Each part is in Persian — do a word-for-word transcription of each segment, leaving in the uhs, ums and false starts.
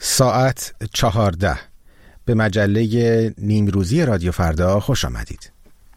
ساعت چهارده به مجله نیمروزی رادیو فردا خوش آمدید.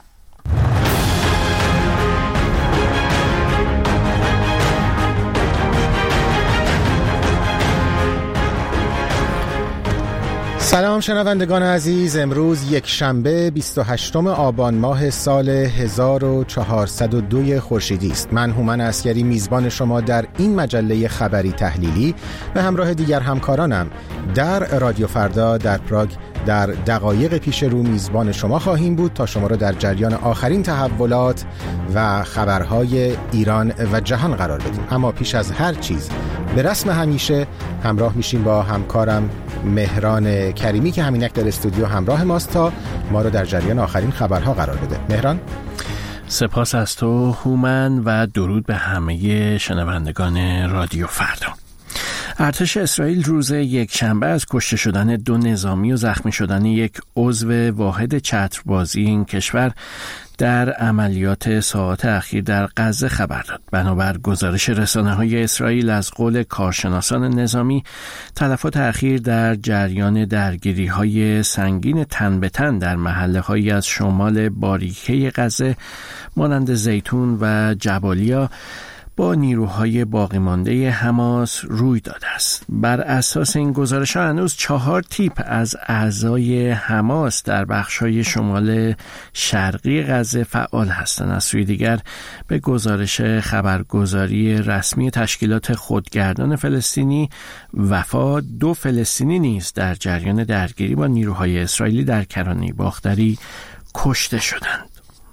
سلام شنوندگان عزیز، امروز یک شنبه بیست و هشتم آبان ماه سال هزار و چهارصد و دو خورشیدی است. من هومن عسگری میزبان شما در این مجله خبری تحلیلی به همراه دیگر همکارانم در رادیو فردا در پراگ در دقایق پیش رو میزبان شما خواهیم بود تا شما را در جریان آخرین تحولات و خبرهای ایران و جهان قرار بدیم. اما پیش از هر چیز به رسم همیشه همراه میشیم با همکارم مهران کریمی که همینک در استودیو همراه ماست تا ما رو در جریان آخرین خبرها قرار بده. مهران، سپاس از تو هومن و درود به همه شنوندگان رادیو فردا. ارتش اسرائیل روز یک شنبه از کشته شدن دو نظامی و زخمی شدن یک عضو واحد چتربازی این کشور در عملیات ساعات اخیر در غزه خبر داد. بنابر گزارش رسانه‌های اسرائیل از قول کارشناسان نظامی، تلفات اخیر در جریان درگیری‌های سنگین تن به تن در محله‌هایی از شمال باریکه غزه مانند زیتون و جبالیا با نیروهای باقی مانده حماس روی داده است. بر اساس این گزارش ها هنوز چهار تیپ از اعضای حماس در بخش‌های شمال شرقی غزه فعال هستند. از سوی دیگر به گزارش خبرگزاری رسمی تشکیلات خودگردان فلسطینی وفا، دو فلسطینی نیز در جریان درگیری با نیروهای اسرائیلی در کرانه باختری کشته شدند.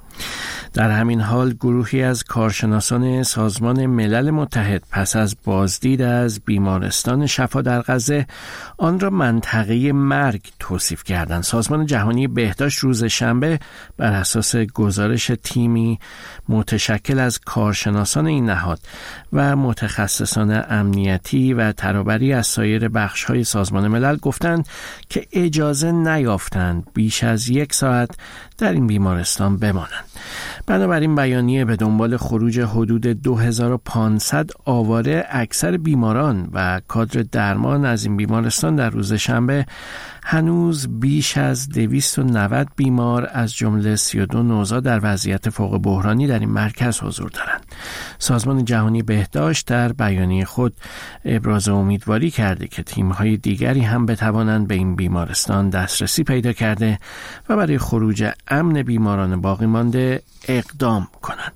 در همین حال گروهی از کارشناسان سازمان ملل متحد پس از بازدید از بیمارستان شفا در غزه آن را منطقه مرگ توصیف کردند. سازمان جهانی بهداشت روز شنبه بر اساس گزارش تیمی متشکل از کارشناسان این نهاد و متخصصان امنیتی و ترابری از سایر بخش‌های سازمان ملل گفتند که اجازه نیافتند بیش از یک ساعت در این بیمارستان بمانند. بنابراین بیانیه به دنبال خروج حدود دو هزار و پانصد آواره اکثر بیماران و کادر درمان از این بیمارستان در روز شنبه هنوز بیش از دویست و نود بیمار از جمله سی و دو نوزاد در وضعیت فوق بحرانی در این مرکز حضور دارند. سازمان جهانی بهداشت در بیانیه خود ابراز امیدواری کرده که تیم‌های دیگری هم بتوانند به این بیمارستان دسترسی پیدا کرده و برای خروج امن بیماران باقی مانده اقدام کنند.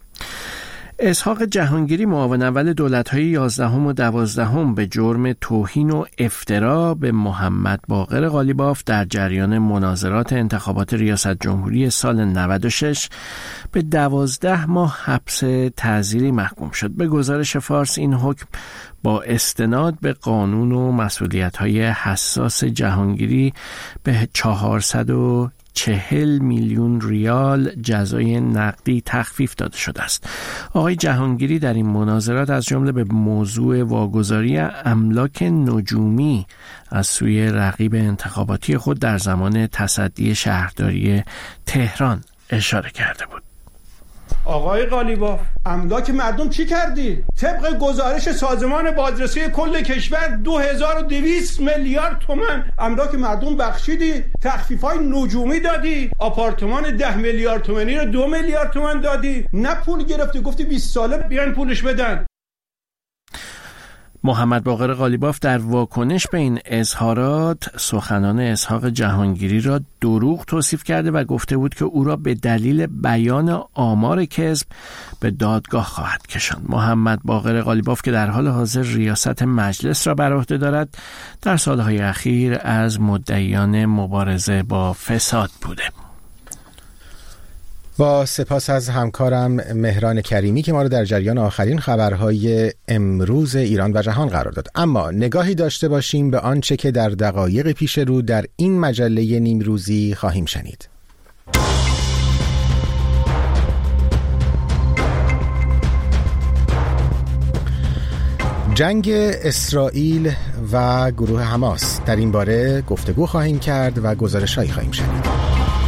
اسحاق جهانگیری، معاون اول دولت‌های یازدهم و دوازدهم به جرم توهین و افترا به محمد باقر قالیباف در جریان مناظرات انتخابات ریاست جمهوری سال نود و شش به دوازده ماه حبس تعزیری محکوم شد. به گزارش فارس این حکم با استناد به قانون و مسئولیت‌های حساس جهانگیری به چهارصد و چهل میلیون ریال جزای نقدی تخفیف داده شده است. آقای جهانگیری در این مناظرات از جمله به موضوع واگذاری املاک نجومی از سوی رقیب انتخاباتی خود در زمان تصدی شهرداری تهران اشاره کرده بود. آقای قالیباف، املاک مردم چی کردی؟ طبق گزارش سازمان بازرسی کل کشور دو هزار و دویست میلیارد تومان املاک مردم بخشیدی، تخفیف‌های نجومی دادی، آپارتمان ده میلیارد تومانی رو دو میلیارد تومان دادی، نه پول گرفتی، گفتی بیست ساله بیان پولش بدن. محمد باقر قالیباف در واکنش به این اظهارات سخنان اسحاق جهانگیری را دروغ توصیف کرده و گفته بود که او را به دلیل بیان آمار کذب به دادگاه خواهد کشاند. محمد باقر قالیباف که در حال حاضر ریاست مجلس را بر عهده دارد، در سالهای اخیر از مدعیان مبارزه با فساد بوده. با سپاس از همکارم مهران کریمی که ما رو در جریان آخرین خبرهای امروز ایران و جهان قرار داد. اما نگاهی داشته باشیم به آنچه که در دقایق پیش رو در این مجله نیمروزی خواهیم شنید. جنگ اسرائیل و گروه حماس، در این باره گفتگو خواهیم کرد و گزارش‌هایی خواهیم شنید.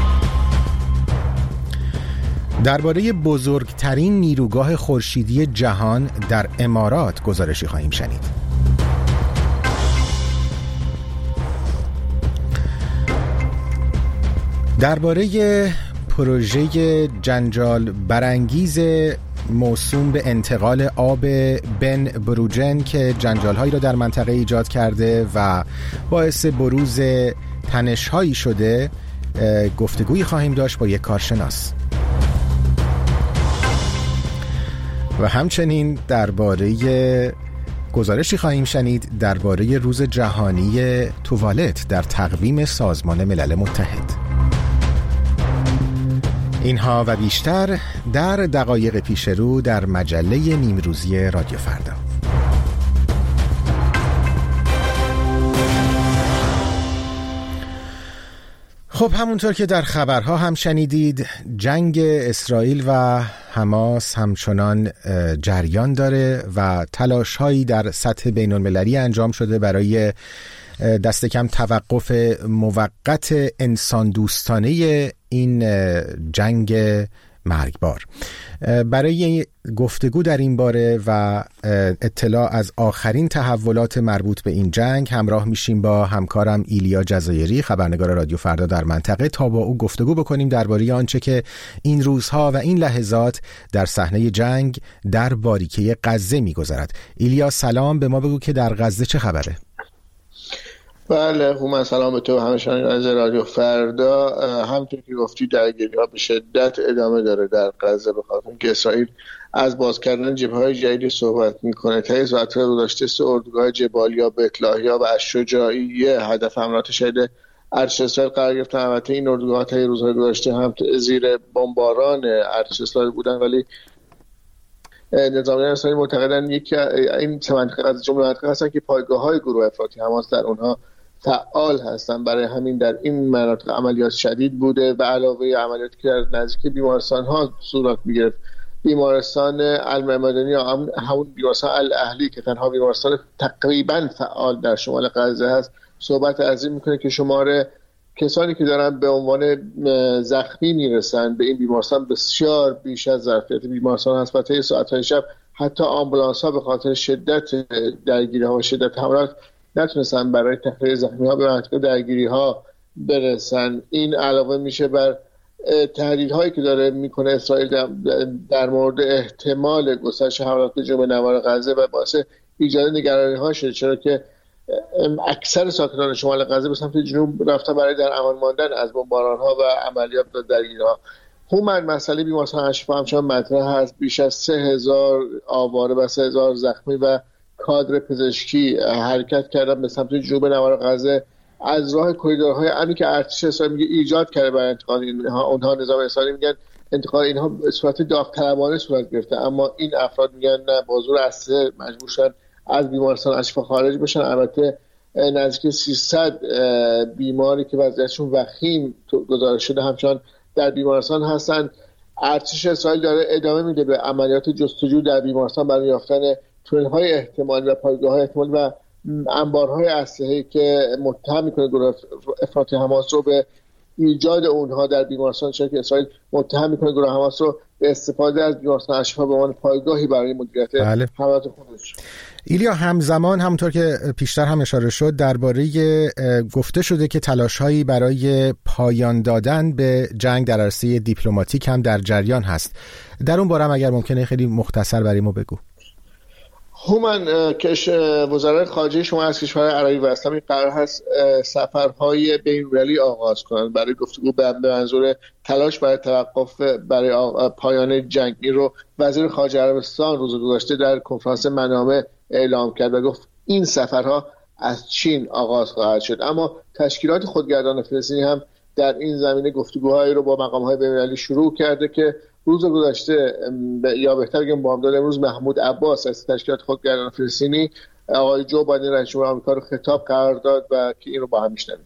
درباره بزرگترین نیروگاه خورشیدی جهان در امارات گزارشی خواهیم شنید. درباره پروژه جنجال برانگیز موسوم به انتقال آب بن بروجن که جنجال‌هایی را در منطقه ایجاد کرده و باعث بروز تنش‌هایی شده گفتگویی خواهیم داشت با یک کارشناس و همچنین درباره گزارشی خواهیم شنید درباره روز جهانی توالت در تقویم سازمان ملل متحد. اینها و بیشتر در دقایق پیش رو در مجله نیمروزی رادیو فردا. خب همونطور که در خبرها هم شنیدید، جنگ اسرائیل و حماس همچنان جریان داره و تلاش‌هایی در سطح بین‌المللی انجام شده برای دست کم توقف موقت انسان دوستانه این جنگ مرگبار. برای گفتگو در این باره و اطلاع از آخرین تحولات مربوط به این جنگ همراه میشیم با همکارم ایلیا جزایری، خبرنگار رادیو فردا در منطقه، تا با او گفتگو بکنیم درباره آنچه که این روزها و این لحظات در صحنه جنگ در باریکه غزه میگذرد. ایلیا سلام، به ما بگو که در غزه چه خبره؟ بله خوب، سلام به تو همه شنوندگان از رادیو فردا. همونطور که گفتی درگیری‌ها به شدت ادامه داره در غزه، به خاطر اینکه اسرائیل از باز کردن جبهه‌های جدیدی صحبت می‌کنه. طی ساعت‌های گذشته سه اردوگاه جبالیا، بیت‌لاهیا و الشجاعیه هدف حملات شدید ارتش اسرائیل قرار گرفتن. البته این اردوگاه طی روزهای گذشته هم زیر بمباران ارتش اسرائیل بودن، ولی نظامیان اسرائیل معتقدن یکی این سه منطقه از جمله مناطق هستن که پایگاه‌های گروه افراطی حماس در اونها فعال هستن. برای همین در این مناطق عملیات شدید بوده و علاوه عملیاتی که در نزدیک بیمارستان ها صورت می‌گرفت، بیمارستان المعمدانی یا همون بیمارستان الاهلی که تنها بیمارستان تقریبا فعال در شمال غزه هست، صحبت از این میکنه که شمار کسانی که دارن به عنوان زخمی میرسن به این بیمارستان بسیار بیش از ظرفیت بیمارستان هست و طی ساعت‌های شب حتی آمبولانس ها به خاطر شدت درگیری ها و شدت حملات نتونستن برای تخلیه زخمی ها به منطقه درگیری ها برسن. این علاوه میشه بر تحلیل هایی که داره میکنه اسرائیل در مورد احتمال گسترش حملات به جنوب نوار غزه و باعث ایجاد نگرانی ها شده، چرا که اکثر ساکنان شمال غزه به سمت جنوب رفتن برای در امان ماندن از بمباران ها و عملیات درگیری ها. همون مسئله بیمارستان اشفا همچنان مطرح هست. بیش از سه هزار آواره و سه هزار زخمی و کادر پزشکی حرکت کردن به سمت جنوب نوار غزه از راه کریدورهای امنی که ارتش اسرائیل میگه ایجاد کرده برای انتقال اینها. اونها نظام اسرائیل میگن انتقال اینها به صورت داوطلبانه صورت گرفته، اما این افراد میگن نه، با زور اسلحه مجبور شدن از بیمارستان اشفا خارج بشن. البته نزدیک سیصد بیماری که وضعیتشون وخیم گزارش شده همچنان در بیمارستان هستن. ارتش اسرائیل داره ادامه میده به عملیات جستجو در بیمارستان برای یافتن تونل‌های احتمالی و پایگاه‌های احتمالی و انبارهای اسلحه‌ای که متهم می‌کنه گروه افراطی حماس رو به ایجاد اونها در بیمارستان، چون که اسرائیل متهم می‌کنه گروه حماس رو به استفاده از بیمارستان اشفا به عنوان پایگاهی برای مدیریت بله. حملات خودش. ایلیا، همزمان همونطور که پیشتر هم اشاره شد درباره گفته شده که تلاش‌هایی برای پایان دادن به جنگ در عرصه دیپلماتیک هم در جریان هست. در اون باره هم اگر ممکنه خیلی مختصر برای ما بگو. هومن، کش وزرای خارجه شما از کشور عربی و اسلامی قرار هست سفرهای بین‌المللی آغاز کنند برای گفتگو به منظور تلاش برای توقف برای پایان جنگ. این رو وزیر خارجه عربستان روز گذشته در کنفرانس منامه اعلام کرد و گفت این سفرها از چین آغاز خواهد شد. اما تشکیلات خودگردان فلسطینی هم در این زمینه گفتگوهایی رو با مقام‌های بین‌المللی شروع کرده که روز گذشته یا بهتر بگم بامداد امروز محمود عباس از تشکیلات خودگردان فلسطینی آقای جو بایدن رئیس جمهور آمریکا رو خطاب قرار داد و که این رو با هم میشنویم.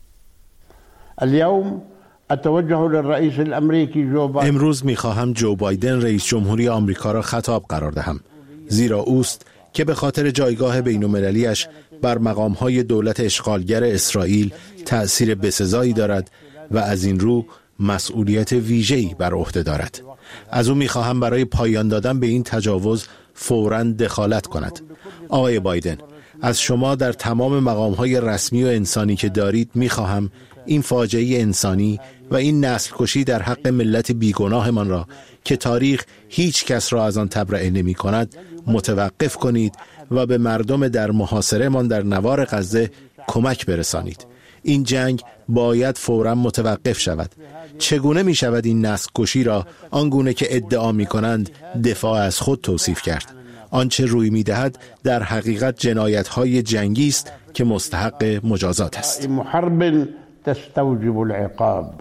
اليوم اتوجه للرئيس الامریکی جو بایدن. امروز میخواهم جو بایدن رئیس جمهوری آمریکا را خطاب قرار دهم، زیرا اوست که به خاطر جایگاه بین‌المللی‌اش بر مقام‌های دولت اشغالگر اسرائیل تأثیر بسزایی دارد و از این رو مسئولیت ویژه‌ای بر عهده دارد. از او می‌خواهم برای پایان دادن به این تجاوز فوراً دخالت کند. آقای بایدن، از شما در تمام مقام‌های رسمی و انسانی که دارید می‌خواهم این فاجعه انسانی و این نسل کشی در حق ملت بیگناهمان را که تاریخ هیچ کس را از آن تبرئه نمی کند متوقف کنید و به مردم در محاصره من در نوار غزه کمک برسانید. این جنگ باید فوراً متوقف شود. چگونه می شود این نسل کشی را آنگونه که ادعا می کنند دفاع از خود توصیف کرد؟ آنچه روی می دهد در حقیقت جنایت های جنگی است که مستحق مجازات است. محارب تستوجب العقاب.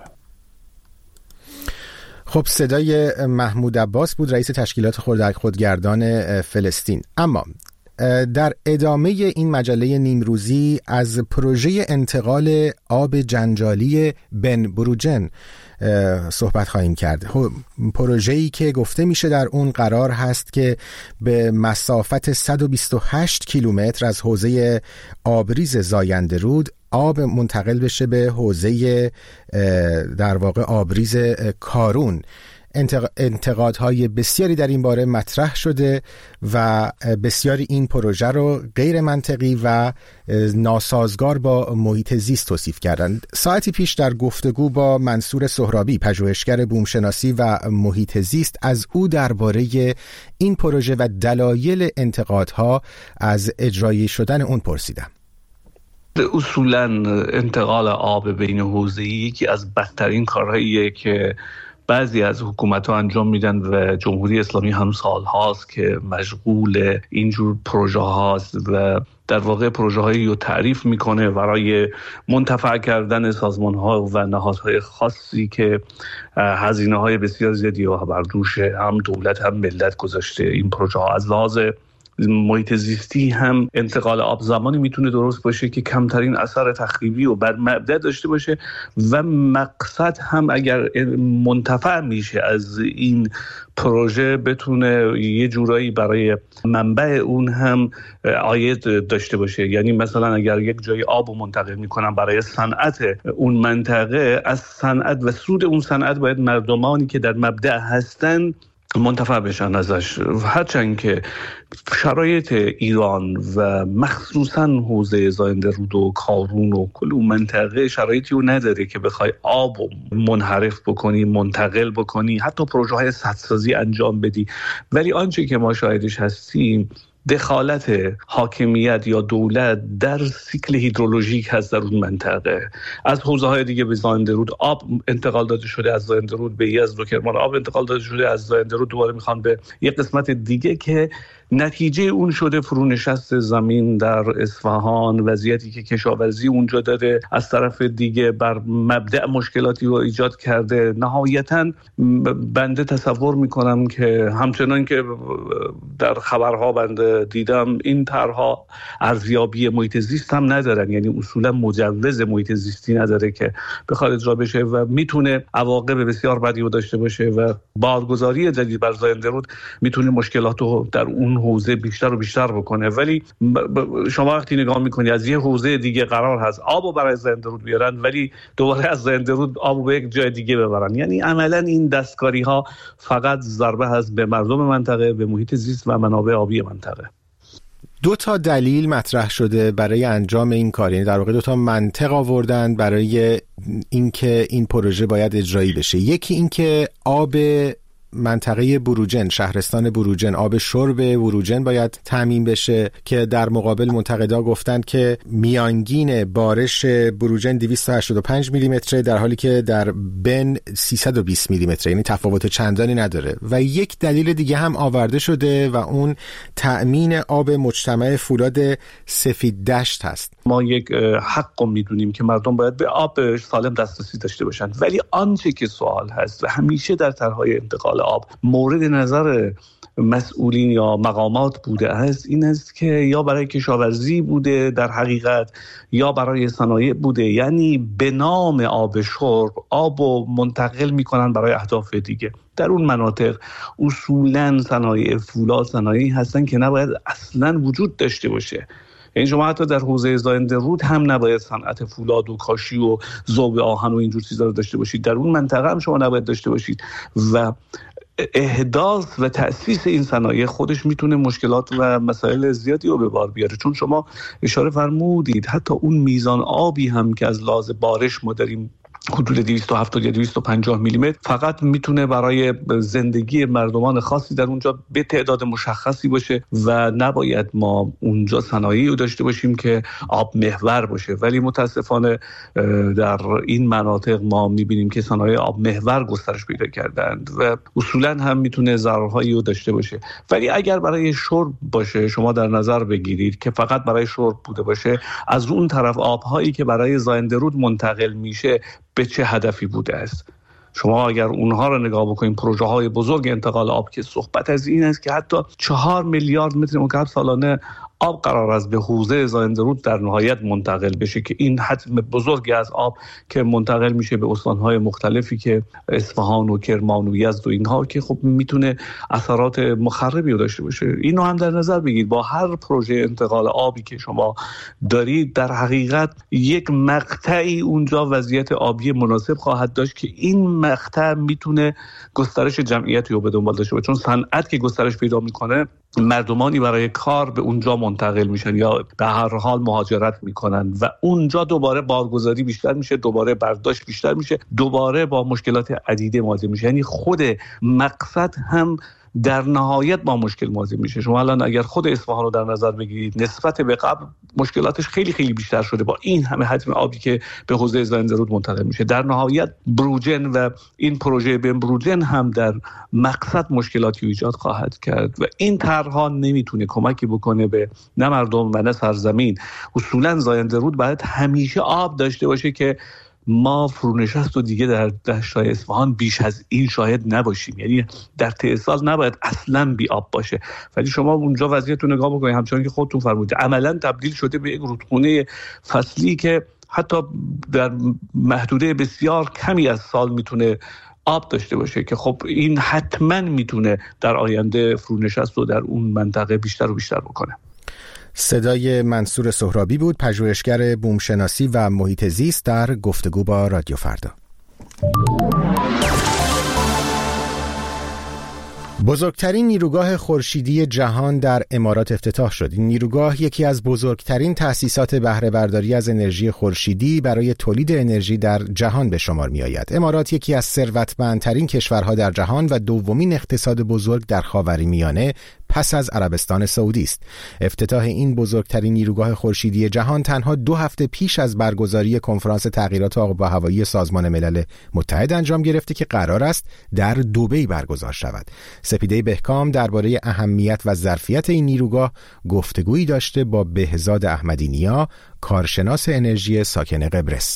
خب صدای محمود عباس بود، رئیس تشکیلات خودگردان فلسطین. اما در ادامه این مجله نیمروزی از پروژه انتقال آب جنجالی بن بروجن صحبت خواهیم کرد. پروژه‌ای که گفته میشه در اون قرار هست که به مسافت صد و بیست و هشت کیلومتر از حوزه آبریز زاینده رود آب منتقل بشه به حوزه در واقع آبریز کارون. انتقادهای بسیاری در این باره مطرح شده و بسیاری این پروژه رو غیر منطقی و ناسازگار با محیط زیست توصیف کردند. ساعتی پیش در گفتگو با منصور سهرابی، پژوهشگر بومشناسی و محیط زیست، از او درباره این پروژه و دلایل انتقادها از اجرایی شدن اون پرسیدم. اصولاً انتقال آب بین حوزه‌ای یکی از بدترین کارهاییه که بعضی از حکومت‌ها انجام میدن و جمهوری اسلامی هم سال هاست که مشغول اینجور پروژه هاست و در واقع پروژه هایی رو تعریف میکنه برای منتفع کردن سازمان ها و نهادهای خاصی که هزینه های بسیار زیادی و بر دوش هم دولت هم ملت گذاشته. این پروژه ها از لحاظ محیط زیستی هم انتقال آب زمانی میتونه درست باشه که کمترین اثر تخریبی و بر مبدا داشته باشه و مقصد هم اگر منتفع میشه از این پروژه بتونه یه جورایی برای منبع اون هم عاید داشته باشه. یعنی مثلا اگر یک جای آب رو منتقل میکنن برای صنعت اون منطقه، از صنعت و سود اون صنعت باید مردمانی که در مبدأ هستن منتفع بشن ازش. هرچند که شرایط ایران و مخصوصا حوزه زاینده رود و کارون و کل اون منطقه شرایطی رو نداره که بخوای آب منحرف بکنی، منتقل بکنی، حتی پروژه های سدسازی انجام بدی. ولی آنچه که ما شاهدش هستیم دخالت حاکمیت یا دولت در سیکل هیدرولوژیک هست در اون منطقه. از حوزه های دیگه به زاینده رود آب انتقال داده شده، از زاینده رود به یزد و کرمان آب انتقال داده شده، از زاینده رود دوباره میخوان به یک قسمت دیگه که نتیجه اون شده فرونشست زمین در اصفهان، وضعیتی که کشاورزی اونجا داره، از طرف دیگه بر مبدأ مشکلاتی رو ایجاد کرده. نهایتاً بنده تصور میکنم که همچنان که در خبرها بنده دیدم این طرحها ارزیابی محیط زیست هم ندارن، یعنی اصولا مجوز محیط زیستی نداره که بخواد اجرا بشه و میتونه عواقب بسیار بدی رو داشته باشه و بارگذاری جدید بر زاینده رود میتونه مشکلات رو در اون حوزه بیشتر و بیشتر بکنه. ولی شما وقتی نگاه میکنی از یه حوزه دیگه قرار هست آبو برای زاینده رود بیارن ولی دوباره از زاینده رود آبو به یک جای دیگه ببرن، یعنی عملا این دستکاری ها فقط ضربه هست به مردم منطقه، به محیط زیست و منابع آبی منطقه. دو تا دلیل مطرح شده برای انجام این کار، یعنی در واقع دو تا منطق آوردن برای اینکه این پروژه باید اجرایی بشه. یکی اینکه آب منطقه بروجن، شهرستان بروجن، آب شرب بروجن باید تامین بشه که در مقابل منتقدا گفتن که میانگین بارش بروجن دویست و هشتاد و پنج میلی متر در حالی که در بن سیصد و بیست میلی متر، یعنی تفاوت چندانی نداره. و یک دلیل دیگه هم آورده شده و اون تأمین آب مجتمع فولاد سفید دشت هست. ما یک حق میدونیم که مردم باید به آب سالم دسترسی داشته باشن، ولی آنچه که سوال هست و همیشه در طرح‌های انتقال آب مورد نظر مسئولین یا مقامات بوده است این است که یا برای کشاورزی بوده در حقیقت یا برای صنایع بوده، یعنی به نام آب شرب آب رو منتقل میکنن برای اهداف دیگه. در اون مناطق اصولاً صنایع فولاد صنایعی هستن که نباید اصلاً وجود داشته باشه. یعنی شما حتی در حوزه زاینده رود هم نباید صنعت فولاد و کاشی و ذوب آهن و اینجور چیزا رو داشته باشید، در اون منطقه هم شما نباید داشته باشید و احداث و تأسیس این صنایع خودش میتونه مشکلات و مسائل زیادی رو به بار بیاره. چون شما اشاره فرمودید حتی اون میزان آبی هم که از لحاظ بارش ما داریم حدود دویست و هفتاد یا دویست و پنجاه میلی متر فقط میتونه برای زندگی مردمان خاصی در اونجا به تعداد مشخصی باشه و نباید ما اونجا صنایعی رو داشته باشیم که آب محور باشه. ولی متاسفانه در این مناطق ما میبینیم که صنایع آب محور گسترش پیدا کردند و اصولا هم میتونه ضررهایی رو داشته باشه. ولی اگر برای شرب باشه، شما در نظر بگیرید که فقط برای شرب بوده باشه، از اون طرف آبهایی که برای زاینده رود منتقل میشه به چه هدفی بوده است؟ شما اگر اونها رو نگاه بکنید، پروژه های بزرگ انتقال آب که صحبت از این است که حتی چهار میلیارد متر مکعب سالانه آب قرار است به حوزه زاینده رود در نهایت منتقل بشه که این حجم بزرگی از آب که منتقل میشه به استانهای مختلفی که اصفهان و کرمان و یزد و اینها که خب میتونه اثرات مخربی رو داشته باشه. اینو هم در نظر بگیرید. با هر پروژه انتقال آبی که شما دارید در حقیقت یک مقطعی اونجا وضعیت آبی مناسب خواهد داشت که این مقطع میتونه گسترش جمعیتی رو به دنبال داشته باشه. چون صنعت که گسترش پیدا میکنه، مردمانی برای کار به اونجا منتقل میشن یا به هر حال مهاجرت میکنن و اونجا دوباره بارگذاری بیشتر میشه، دوباره برداشت بیشتر میشه، دوباره با مشکلات عدیده مواجه میشه. یعنی خود مقصد هم در نهایت با مشکل مواجه میشه. شما الان اگر خود اصفهان رو در نظر بگیرید، نسبت به قبل مشکلاتش خیلی خیلی بیشتر شده با این همه حجم آبی که به حوزه زاینده رود منتقل میشه. در نهایت بروجن و این پروژه بن بروجن هم در مقصد مشکلاتی ایجاد خواهد کرد و این طرح‌ها نمیتونه کمکی بکنه به نه مردم و نه سرزمین. اصولا زاینده رود باید همیشه آب داشته باشه که ما فرونشست و دیگه در دشت‌های اصفهان بیش از این شاهد نباشیم. یعنی در طی سال نباید اصلا بی آب باشه. ولی شما اونجا وضعیت رو نگاه بکنید، همچنان که خودتون فرمودید، عملا تبدیل شده به یک رودخونه فصلی که حتی در محدوده بسیار کمی از سال میتونه آب داشته باشه که خب این حتما میتونه در آینده فرونشست رو در اون منطقه بیشتر و بیشتر بکنه. صدای منصور سهرابی بود، پژوهشگر بومشناسی و محیط زیست، در گفتگو با رادیو فردا. بزرگترین نیروگاه خورشیدی جهان در امارات افتتاح شد. این نیروگاه یکی از بزرگترین تأسیسات بهره برداری از انرژی خورشیدی برای تولید انرژی در جهان به شمار می آید. امارات یکی از ثروتمندترین کشورها در جهان و دومین اقتصاد بزرگ در خاورمیانه پس از عربستان سعودی است. افتتاح این بزرگترین نیروگاه خورشیدی جهان تنها دو هفته پیش از برگزاری کنفرانس تغییرات آب و هوایی سازمان ملل متحد انجام گرفته که قرار است در دبی برگزار شود. سپیده بهکام درباره اهمیت و ظرفیت این نیروگاه گفتگویی داشته با بهزاد احمدی نیا، کارشناس انرژی ساکن قبرس.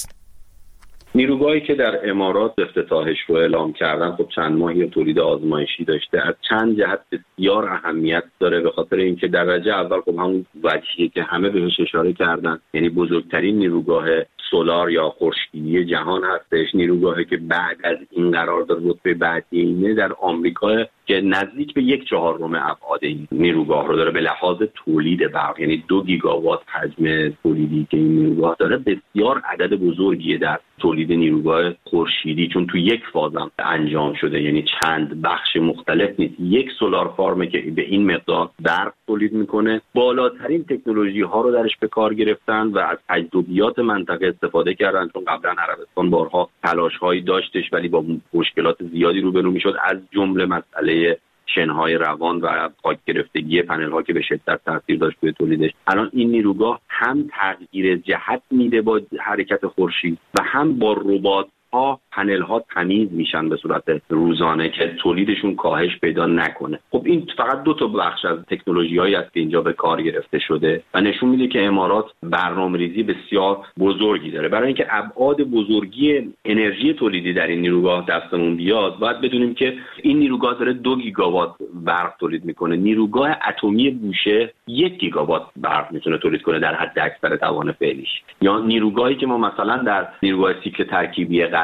نیروگاهی که در امارات افتتاحش رو اعلام کردن خب چند ماهی تولید آزمایشی داشته، از چند جهت بسیار اهمیت داره. به خاطر اینکه درجه اول خب همون وجهی که همه بهش اشاره کردن، یعنی بزرگترین نیروگاه سولار یا خورشیدی جهان هستش. نیروگاهی که بعد از این قرارداد رتبه بعدی اینه در آمریکا که نزدیک به یک چهارم ابعاد این نیروگاه رو داره به لحاظ تولید برق، یعنی دو گیگاوات حجم تولیدی که این نیروگاه داره بسیار عدد بزرگیه در تولید نیروگاه خورشیدی، چون تو یک فازم انجام شده، یعنی چند بخش مختلف نیست. یک سولار فارمه که به این مقدار برق تولید میکنه. بالاترین تکنولوژی ها رو درش به کار گرفتن و از تجربیات منطقه استفاده کردن، چون قبلا عربستان بارها تلاش‌هایی داشتش ولی با مشکلات زیادی روبرو میشد، از جمله مسئله شنهای روان و خاک گرفتگی پنل ها که به شدت تاثیر داشت توی تولیدش. الان این نیروگاه هم تغییر جهت میده با حرکت خورشید و هم با ربات ها پنل ها تمیز میشن به صورت روزانه که تولیدشون کاهش پیدا نکنه. خب این فقط دو تا بخش از تکنولوژی هایی است که اینجا به کار گرفته شده و نشون میده که امارات برنامه‌ریزی بسیار بزرگی داره. برای اینکه ابعاد بزرگی انرژی تولیدی در این نیروگاه دستمون بیاد، باید بدونیم که این نیروگاه داره دو گیگاوات برق تولید میکنه. نیروگاه اتمی بوشه یک گیگاوات برق میتونه تولید کنه در حد اکثر توان فعلیش. یا نیروگاهی که ما مثلا در نیروگاه سیکل ترکیبی قزوین که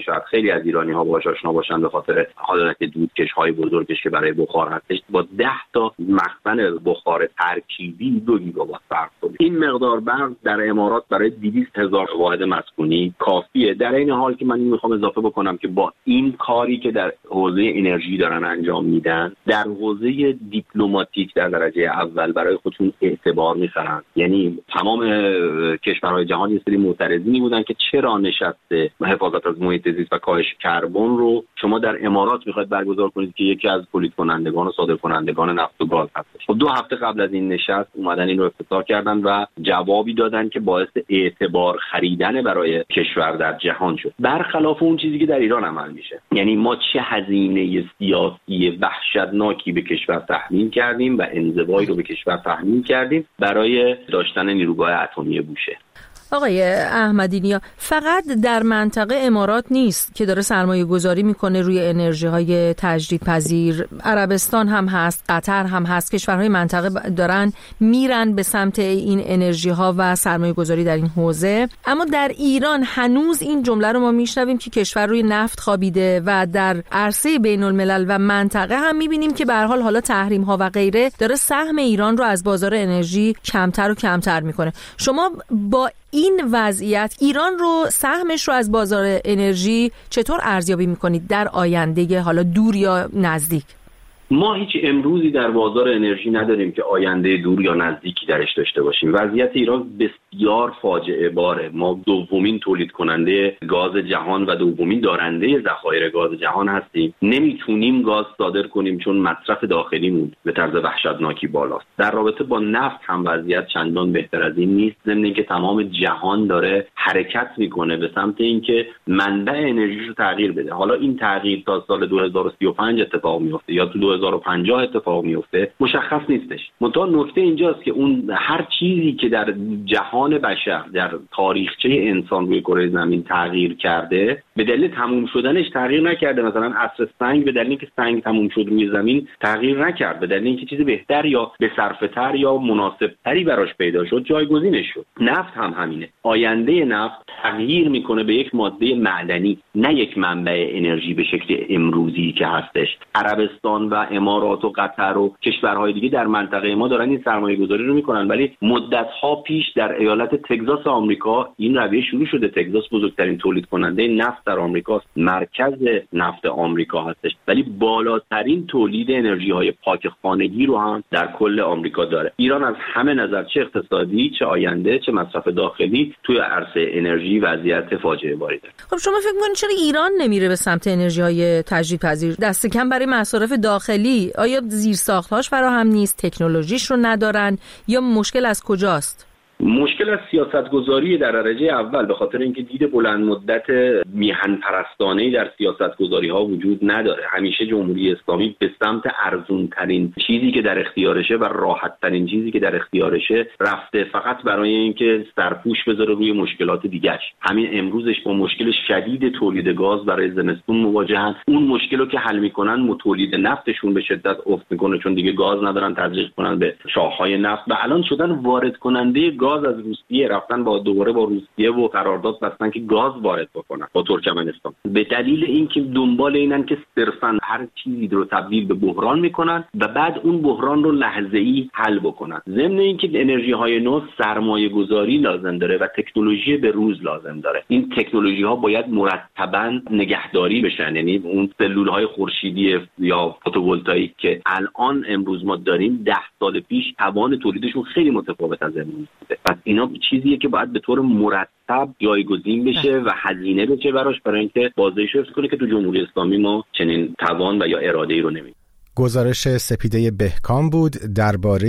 شاید خیلی از ایرانی‌ها باهاش آشنا باشن به خاطر حالت دودکش‌های بزرگش که برای بخار هستش، با ده تا مخزن بخار ترکیبی دو گیگاوات برق تولید. این مقدار برق در امارات برای دویست هزار واحد مسکونی کافیه. در این حال که من میخوام اضافه بکنم که با این کاری که در حوزه انرژی دارن انجام میدن، در حوزه دیپلماتیک در درجه اول برای خودشون اعتبار میخرن. یعنی تمام کشورهای جهان یه سری معترضینی بودن که چرا نشسته حفاظت از محیط زیست و کاهش کربن رو شما در امارات میخواید برگزار کنید که یکی از تولید کنندگان و صادر کنندگان نفت و گاز هستش. خب دو هفته قبل از این نشست اومدن این رو افتتاح کردن و جوابی دادن که باعث اعتبار خریدن برای کشور در جهان شد، برخلاف اون چیزی که در ایران عمل میشه. یعنی ما چه هزینه سیاسی وحشتناکی به کشور تحمیل کردیم و انزوایی رو به کشور تحمیل کردیم برای داشتن نیروگاه اتمی بوشهر. آقای احمدی نیا، فقط در منطقه امارات نیست که داره سرمایه گذاری میکنه روی انرژی های تجدیدپذیر، عربستان هم هست، قطر هم هست، کشورهای منطقه دارن میرن به سمت این انرژی ها و سرمایه گذاری در این حوزه. اما در ایران هنوز این جمله رو ما میشنویم که کشور روی نفت خوابیده و در عرصه بین الملل و منطقه هم میبینیم که به هر حال حالا تحریم ها و غیره داره سهم ایران رو از بازار انرژی کمتر و کمتر میکنه. شما با این وضعیت ایران رو، سهمش رو از بازار انرژی چطور ارزیابی میکنید در آینده حالا دور یا نزدیک؟ ما هیچ امروزی در بازار انرژی نداریم که آینده دور یا نزدیکی درش داشته باشیم. وضعیت ایران بسیار فاجعه باره. ما دومین تولید کننده گاز جهان و دومین دارنده ذخایر گاز جهان هستیم. نمیتونیم گاز صادر کنیم چون مصرف داخلیمون به طرز وحشتناکی بالاست. در رابطه با نفت هم وضعیت چندان بهتر از این نیست، ضمن اینکه تمام جهان داره حرکت میکنه به سمت اینکه منبع انرژی رو تغییر بده. حالا این تغییر تا سال دو هزار و سی و پنج اتفاق میفته یا تو دو هزار و پنجاه اتفاق میفته مشخص نیستش. منتها نکته اینجاست که اون هر چیزی که در جهان بشر، در تاریخچه انسان روی کره زمین تغییر کرده، به دلیل تموم شدنش تغییر نکرده. مثلا عصر سنگ به دلیل اینکه سنگ تموم شد روی زمین تغییر نکرد، به دلیل اینکه چیز بهتر یا به صرفه‌تر یا مناسبتری براش پیدا شد جایگزینش شد. نفت هم همینه. آینده نفت تغییر میکنه به یک ماده معدنی، نه یک منبع انرژی به شکل امروزی که هستش. عربستان و امارات و قطر و کشورهای دیگه در منطقه ما دارن این سرمایه گذاری رو میکنن، ولی مدت‌ها پیش در ایالت تگزاس آمریکا این رویه شروع شده. تگزاس بزرگترین تولید کننده نفت در آمریکاست، مرکز نفت آمریکا هستش، ولی بالاترین تولید انرژی‌های پاک خانگی رو هم در کل آمریکا داره. ایران از همه نظر، چه اقتصادی، چه آینده، چه مصرف داخلی، توی عرصه انرژی وضعیت فاجعه باری داره. خب شما فکر می‌کنید چرا ایران نمیره به سمت انرژی‌های تجدیدپذیر؟ دست کم برای مصارف داخلی آیا زیرساخت‌هاش فراهم نیست، تکنولوژیش رو ندارن، یا مشکل از کجاست؟ مشکل از سیاستگذاری در درجه اول، به خاطر اینکه دید بلند مدت میهن پرستانه‌ای در سیاستگذاری ها وجود نداره. همیشه جمهوری اسلامی به سمت ارزون ترین چیزی که در اختیارشه و راحت ترین چیزی که در اختیارشه رفته، فقط برای اینکه سرپوش بذاره روی مشکلات دیگرش. همین امروزش با مشکل شدید تولید گاز برای زمستون مواجهن. اون مشکل رو که حل میکنن تولید نفتشون به شدت افت میکنه، چون دیگه گاز ندارن تزریق کنن به شاخهای نفت و الان شدن وارد کننده گاز از روسیه. رفتن با دوباره با روسیه و قرارداد بستن که گاز وارد بکنن با ترکمنستان، به دلیل اینکه دنبال اینن که صرفا هر چیزی رو تبدیل به بحران میکنن و بعد اون بحران رو لحظه‌ای حل بکنن. ضمن اینکه انرژی های نو سرمایه گذاری لازم داره و تکنولوژی به روز لازم داره. این تکنولوژی ها باید مرتباً نگهداری بشن. یعنی اون سلول های خورشیدی یا فتوولتائیک که الان امروز ما داریم ده سال پیش توان تولیدشون خیلی متفاوت از امروز بوده. پس اینا چیزیه که باید به طور مرتب جایگزین بشه و هزینه بشه براش، برای اینکه بازدهیش حفظ کنه که تو جمهوری اسلامی ما چنین توان و یا اراده‌ای رو نمی‌بینیم. گزارش سپیده بهکام بود درباره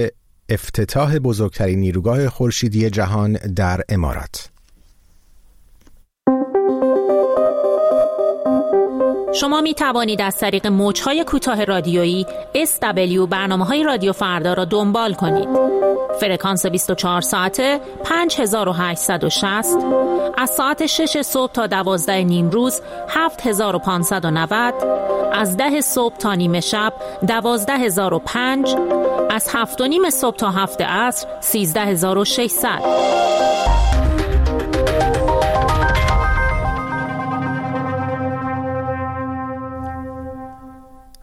افتتاح بزرگترین نیروگاه خورشیدی جهان در امارات. شما می توانید از طریق موج‌های کوتاه رادیویی اس دبلیو برنامه‌های رادیو فردا را دنبال کنید. فرکانس بیست و چهار ساعته پنج هزار و هشتصد و شصت، از ساعت شش صبح تا دوازده نیم روز هفت هزار و پانصد و نود، از ده صبح تا نیمه شب دوازده هزار و پنج، از هفت و نیم صبح تا هفت عصر سیزده هزار و ششصد.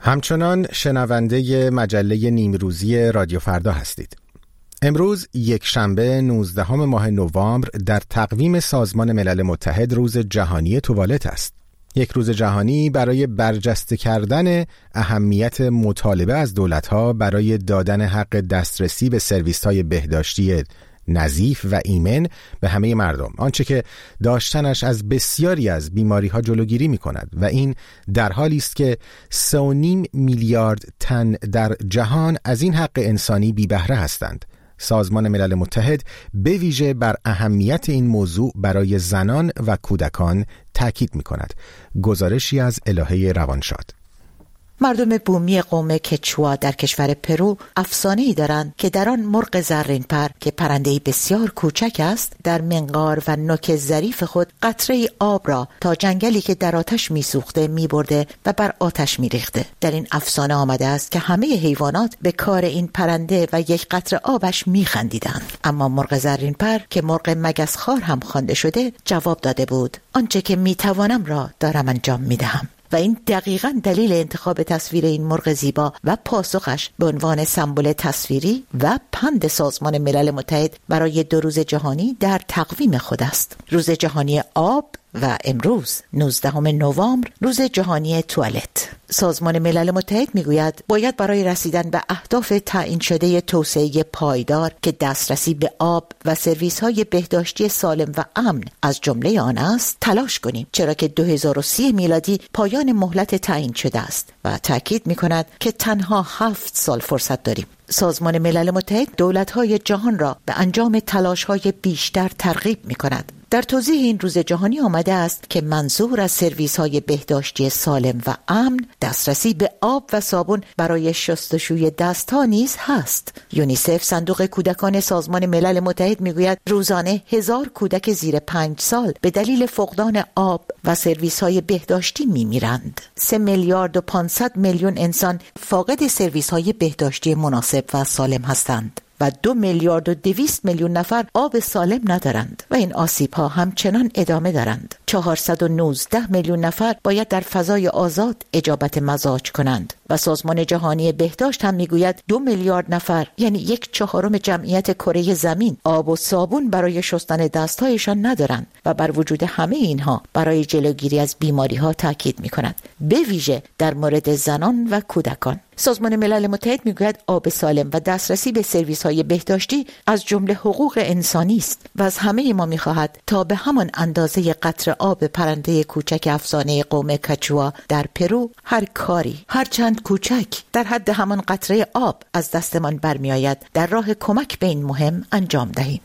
همچنان شنونده مجله نیمروزی رادیو فردا هستید. امروز یک شنبه نوزدهم ماه نوامبر در تقویم سازمان ملل متحد روز جهانی توالت است. یک روز جهانی برای برجسته کردن اهمیت مطالبه از دولت‌ها برای دادن حق دسترسی به سرویس‌های بهداشتی نظیف و ایمن به همه مردم، آنچه که داشتنش از بسیاری از بیماری‌ها جلوگیری می‌کند و این در حالی است که سه و نیم میلیارد تن در جهان از این حق انسانی بی بهره هستند. سازمان ملل متحد به ویژه بر اهمیت این موضوع برای زنان و کودکان تاکید می‌کند. گزارشی از الهه روانشاد. مردم بومی قوم کچوا در کشور پرو افسانه‌ای دارند که در آن مرغ زرین پر که پرنده‌ای بسیار کوچک است در منقار و نوک ظریف خود قطره آب را تا جنگلی که در آتش می‌سوخته می‌برده و بر آتش می‌ریخته. در این افسانه آمده است که همه حیوانات به کار این پرنده و یک قطره آبش می‌خندیدند، اما مرغ زرین پر که مرغ مگسخوار هم خوانده شده جواب داده بود: آنچه که می‌توانم را دارم انجام می‌دهم. و این دقیقاً دلیل انتخاب تصویر این مرغ زیبا و پاسخش به عنوان سمبل تصویری و پند سازمان ملل متحد برای دو روز جهانی در تقویم خود است. روز جهانی آب و امروز نوزدهم نوامبر روز جهانی توالت. سازمان ملل متحد میگوید باید برای رسیدن به اهداف تعیین شده توسعه پایدار که دسترسی به آب و سرویس‌های بهداشتی سالم و امن از جمله آن است تلاش کنیم، چرا که دو هزار و سی میلادی پایان مهلت تعیین شده است و تاکید میکند که تنها هفت سال فرصت داریم. سازمان ملل متحد دولت‌های جهان را به انجام تلاش‌های بیشتر ترغیب می‌کند. در توضیح این روز جهانی آمده است که منظور از سرویس‌های بهداشتی سالم و امن دسترسی به آب و صابون برای شستشوی دست‌ها نیز هست. یونیسف صندوق کودکان سازمان ملل متحد می‌گوید روزانه هزار کودک زیر پنج سال به دلیل فقدان آب و سرویس‌های بهداشتی می‌میرند. سه میلیارد و پانصد میلیون انسان فاقد سرویس‌های بهداشتی مناسب و سالم هستند و دو میلیارد و دویست میلیون نفر آب سالم ندارند و این آسیب‌ها همچنان ادامه دارند. چهارصد و نوزده میلیون نفر باید در فضای آزاد اجابت مزاج کنند و سازمان جهانی بهداشت هم میگوید دو میلیارد نفر یعنی یک چهارم جمعیت کره زمین آب و صابون برای شستن دست‌هایشان ندارند و بر وجود همه اینها برای جلوگیری از بیماری‌ها تاکید می‌کند، به ویژه در مورد زنان و کودکان. سازمان ملل متحد میگوید آب سالم و دسترسی به سرویس‌های بهداشتی از جمله حقوق انسانی است و از همه ما می‌خواهد تا به همان اندازه قطره آب پرنده کوچک افسانه قوم کچوا در پرو هر کاری هر چند کوچک در حد همان قطره آب از دستمان برمی‌آید در راه کمک به این مهم انجام دهیم.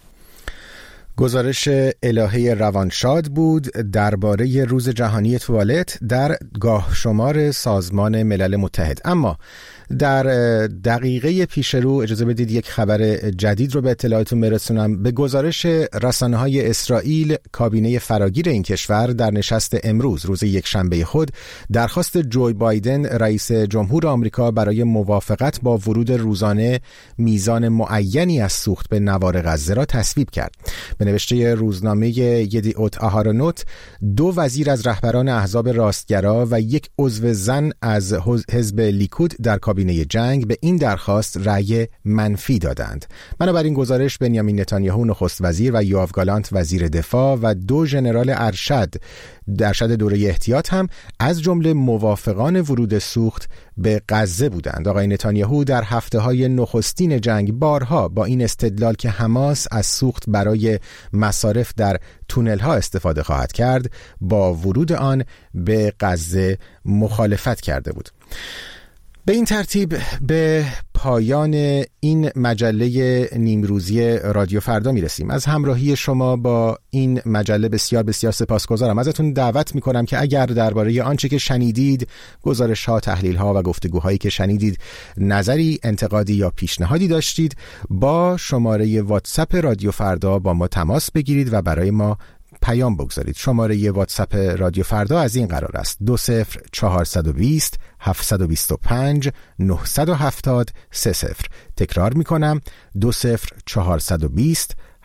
گزارش الهه روانشاد بود درباره روز جهانی توالت در گاه شمار سازمان ملل متحد. اما در دقیقه پیش رو اجازه بدید یک خبر جدید رو به اطلاعتون برسونم. به گزارش رسانه‌های اسرائیل، کابینه فراگیر این کشور در نشست امروز روز یک شنبه خود درخواست جو بایدن رئیس جمهور آمریکا برای موافقت با ورود روزانه میزان معینی از سوخت به نوار غزه را تصویب کرد. به نوشته روزنامه یدیعوت آهارونوت، دو وزیر از رهبران احزاب راستگرا و یک عضو زن از حزب لیکود در کابینه جنگ به این درخواست رأی منفی دادند. بنابراین گزارش بنیامین نتانیاهو نخست وزیر و یوآف گالانت وزیر دفاع و دو ژنرال ارشد ارشد دوره احتیاط هم از جمله موافقان ورود سوخت به غزه بودند. آقای نتانیاهو در هفته‌های نخستین جنگ بارها با این استدلال که حماس از سوخت برای مصارف در تونل‌ها استفاده خواهد کرد با ورود آن به غزه مخالفت کرده بود. به این ترتیب به پایان این مجله نیمروزی رادیو فردا میرسیم. از همراهی شما با این مجله بسیار بسیار سپاسگزارم. ازتون دعوت میکنم که اگر درباره آنچه که شنیدید، گزارش‌ها، تحلیل‌ها و گفتگوهایی که شنیدید نظری، انتقادی یا پیشنهادی داشتید، با شماره واتساپ رادیو فردا با ما تماس بگیرید و برای ما پیام بگذارید. شماره واتساپ رادیو فردا از این قرار است: دو صفر چهارصد و بیست هفتصد و بیست و پنج نهصد و هفتاد سه صفر. تکرار می کنم: دو صفر چهارصد و بیست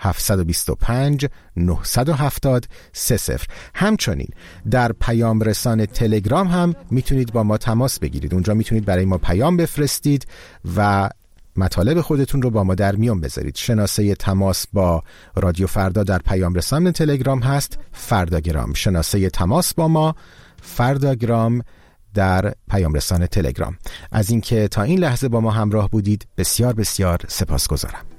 هفت دو پنج نه هفت صفر سه صفر. همچنین در پیام رسان تلگرام هم میتونید با ما تماس بگیرید. اونجا میتونید برای ما پیام بفرستید و مطالب خودتون رو با ما در میون بذارید. شناسه تماس با رادیو فردا در پیام رسان تلگرام هست فرداگرام. شناسه تماس با ما فرداگرام در پیام رسان تلگرام. از اینکه تا این لحظه با ما همراه بودید بسیار بسیار سپاسگزارم.